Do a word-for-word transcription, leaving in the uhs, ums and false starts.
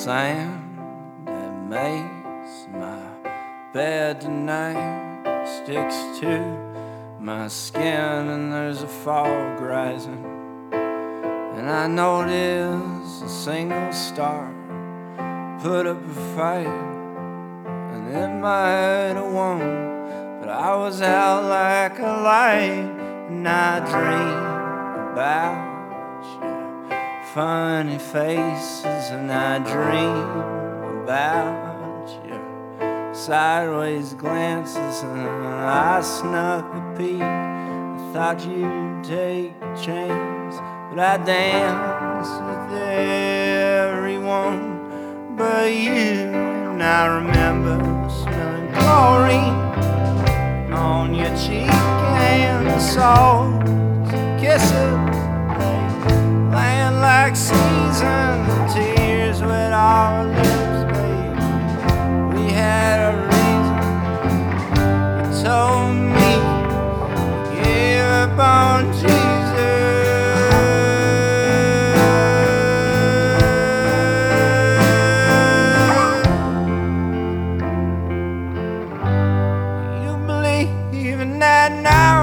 sand that makes my bed tonight sticks to my skin, and there's a fog rising, and I notice a single star put up a fight, and it might have won, but I was out like a light, and I dream about funny faces, and I dream about your sideways glances, and I snuck a peek. I thought you'd take a chance, but I danced with everyone but you. And I remember smelling chlorine on your cheek and the salt kisses laying like seasons, and tears wet our lips, babe. We had a reason. You told me you gave up on Jesus. You believe in that now?